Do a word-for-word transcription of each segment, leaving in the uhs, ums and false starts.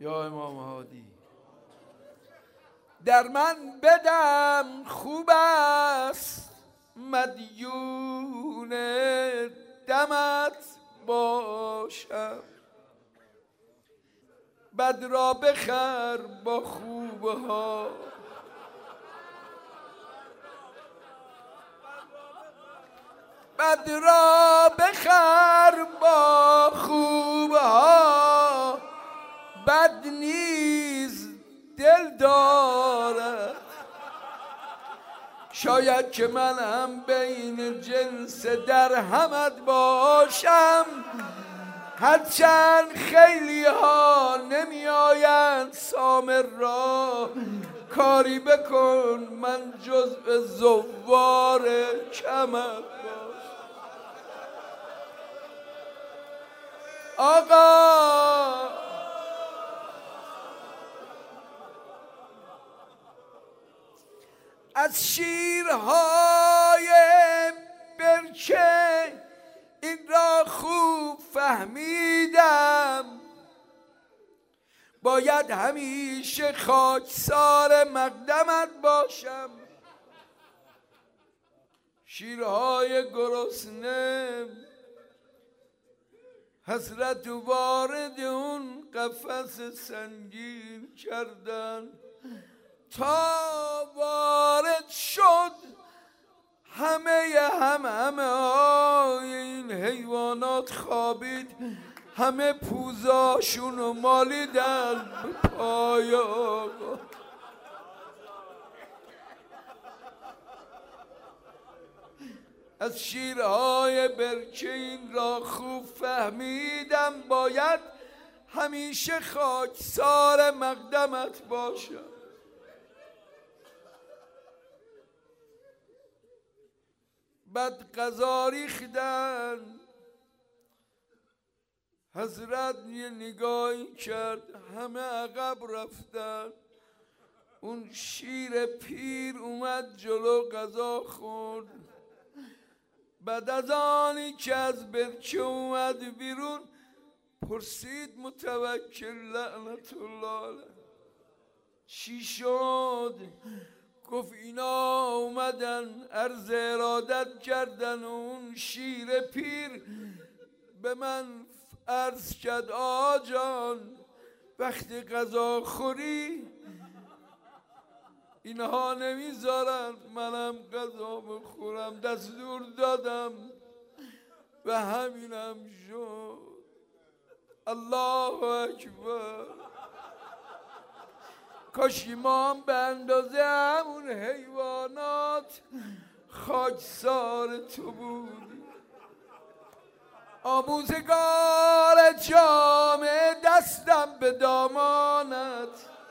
یا امام هادی در من بدم خوب است مدیون دمت باشم، بد را بخر با خوبها، بد را بخر با خوبها، بد نیز دل دارد. شاید که من هم بین جنس در همت باشم، هرچند خیلی ها نمی آیند سامر را، کاری بکن من جزء زوار کمت باشم. آقا از شیرهای برکه این را خوب فهمیدم، باید همیشه خاکسار مقدمت باشم. شیرهای گرسنه حسرت وارد اون قفس سنگین کردن، تا وارد شد همه هم همه های این حیوانات خوابید، همه پوزاشون رو مالیدن به پای آقا. از شیرهای برکه این را خوب فهمیدم، باید همیشه خاکسار مقدمت باشم. بعد قضا ریختن، حضرت یه نگاهی کرد، همه عقب رفتن. اون شیر پیر اومد جلو قضا خورد. بعد از آنی که از برکه اومد بیرون پرسید متوکل لعنت الله علیه چی شد؟ گفت اینا اومدن عرض ارادت کردن و اون شیر پیر به من عرض کرد آقا جان وقتی غذا خوری اینها نمیذارن منم غذا بخورم، دستور دادم و همینم شد. الله اکبر. کاش ما هم به اندازه همون حیوانات خاکسار تو بودی. آموزگار جامعه دستم به دامانت،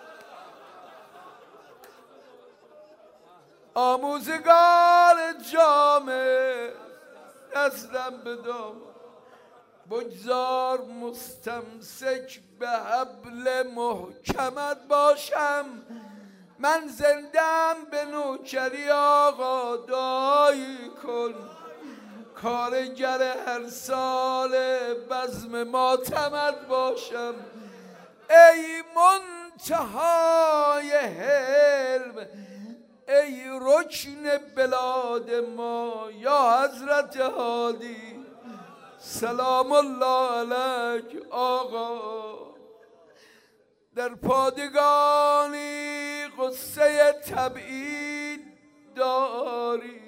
آموزگار جامعه دستم به دامانت. بگذار مستمسک به حبل محکمت باشم، من زندم به نوکری آقا دایی کن، کارگر هر سال بزم ماتمت باشم. ای منتهای حلم، ای رکن بلاد ما، یا حضرت هادی سلام الله علیک. آقا در پادگانی قصه تبعید داری،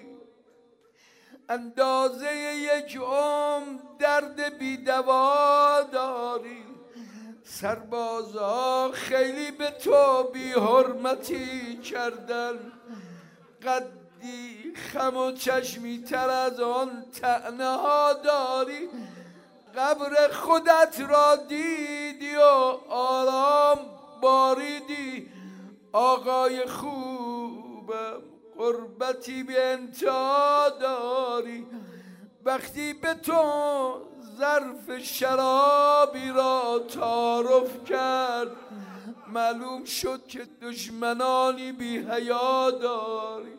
اندازه یک عمر درد بی‌دوا داری. سربازها خیلی به تو بی حرمتی کردن، قدی خم و چشمی تر از آن طعنه ها داری. قبر خودت را دیدی و آرام باریدی. آقای خوبم قربتی به انتها داری. وقتی به تو ظرف شرابی را تعارف کرد معلوم شد که دشمنانی بی حیا داری.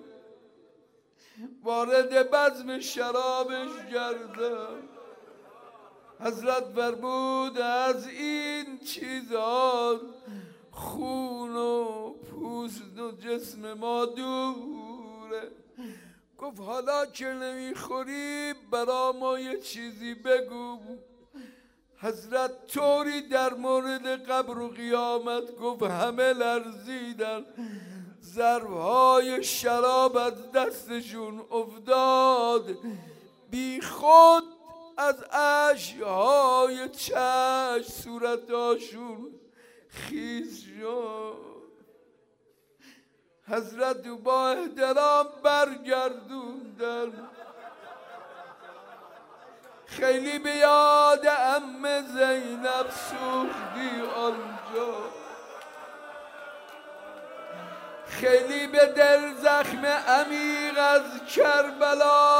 وارد بزم شرابش کردم، حضرت فرمود از این چیزان خون و پوست و جسم ما دوره. گفت حالا که نمیخوری برا ما یه چیزی بگو. حضرت طوری در مورد قبر و قیامت گفت همه لرزیدن، ضربهای شراب از دستشون افتاد، بی خود از اشک‌های چشم صورتاشون خیز شد. حضرت با احترام برگردوندن. خیلی به یاد عمه زینب سوختی آنجا، خیلی به دل زخم عمیق از کربلا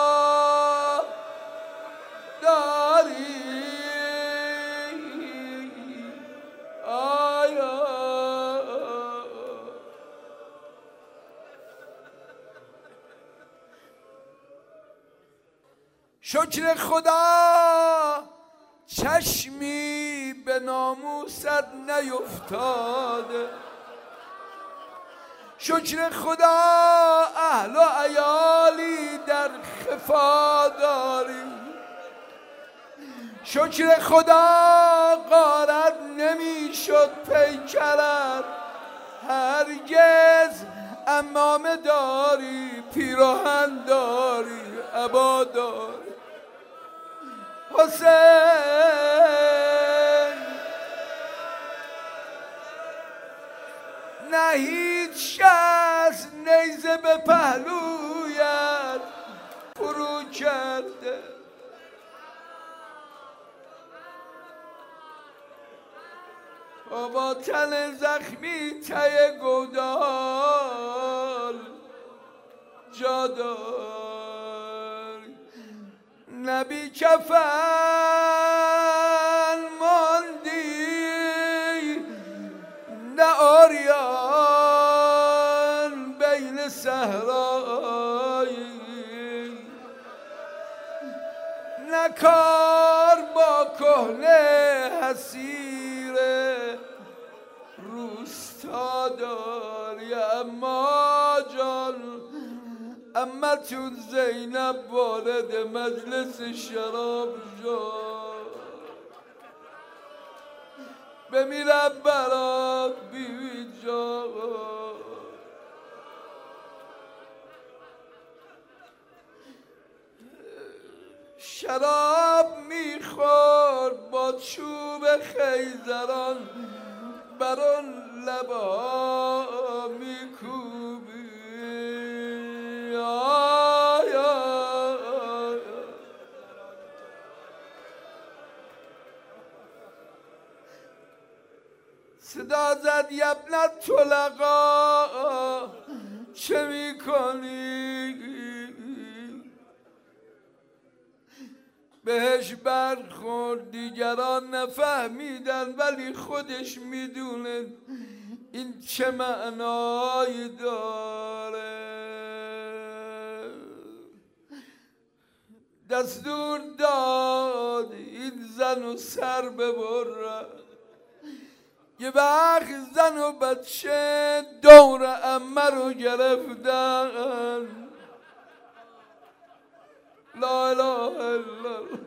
داری. آیا شکر خدا چشمی به ناموست نیفتاده، شکر خدا اهل و عیالی در خفا داری، شکر خدا غارت نمیشد پیکرت هرگز، عمامه داری، پیراهن داری، عبا داری. حسین نه هیچ کس نیزه به پهلویت فرو کرده، با تن زخمی ته گودال جا داری. نبی کفن ماندی نه آریان بین صحرایی، نه کار با کهنه حسیر روستا داری. اما جان امتون زینب وارد مجلس شراب شد، بمیرم برات بیوی جان. شراب میخورد با چوب خیزران، بر آن لبها میکوبی. آی آی صدا زد یبنت طلقا چه میکنی؟ بهش برخورد، دیگران نفهمیدن ولی خودش میدونه این چه معنایی داره. دستور داد این زن و سر ببرن. یه وقت زن و بچه دور عمه رو گرفتن. لا اله الا الله.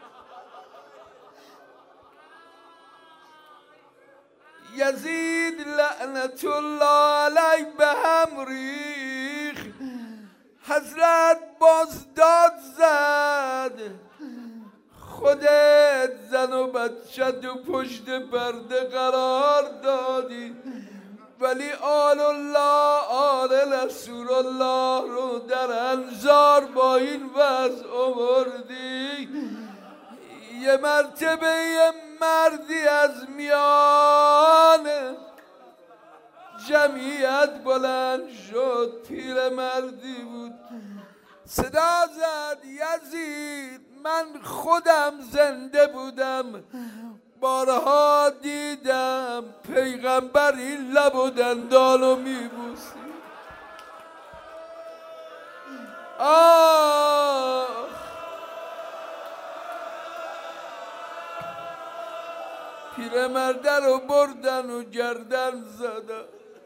یزید لعنت الله علیه به هم ریخ. حضرت باز داد زد، خودت زن و بچه تو پشت پرده قرار دادی ولی آل الله آل رسول الله رو در انظار با این وضع آوردی. یه مرتبه یه مردی از میان جمعیت بلند شد، پیر مردی بود، صدا زد یزید من خودم زنده بودم، بارها دیدم پیغمبر این لب و دندانو میبوسی. آه پیرمرده رو بردن و گردن زدن.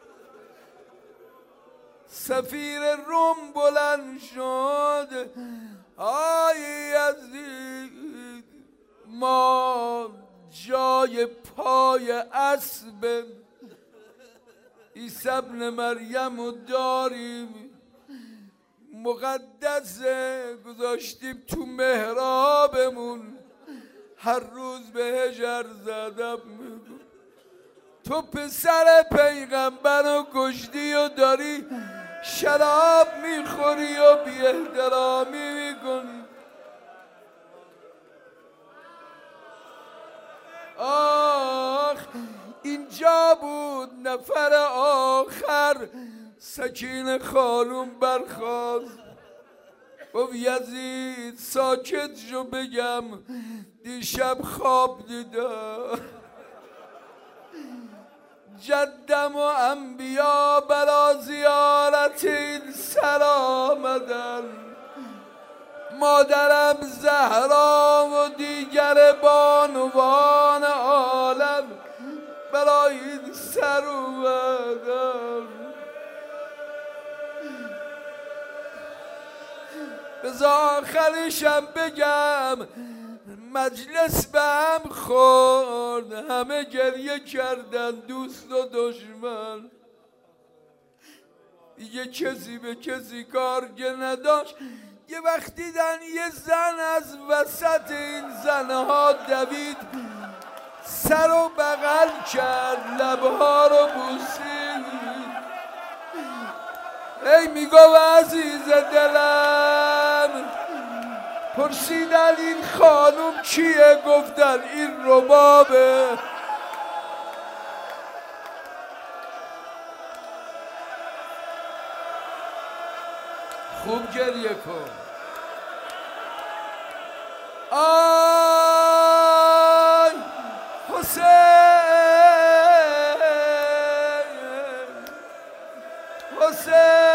سفیر روم بلند شد آی یزید ما جای پای اسب عیسی ابن مریم رو داریم، مقدسه گذاشتیم تو محرابمون، هر روز بهش عرض ادب میگو. تو پسر پیغمبر رو کشتی و داری شراب میخوری و بی احترامی میکنی. آخ اینجا بود نفر آخر سکینه خانوم برخاست گفت یزید ساکت شو بگم دیشب خواب دیدم جدم و انبیا برا زیارت این سر آمدن، مادرم زهرا و دیگر بانوان عالم برای این سر اومدن. بذار آخرشم بگم مجلس به هم خورد، همه گریه کردن دوست و دشمن، یه کسی به کسی کارگه نداشت. یه وقت دیدن یه زن از وسط این زنها دوید سر و بغل کرد لبها رو بوسید. ای میگو عزیز دلم، پرسیدن این خانوم کیه؟ گفتن این ربابه. خوب گریه کن. آی حسین حسین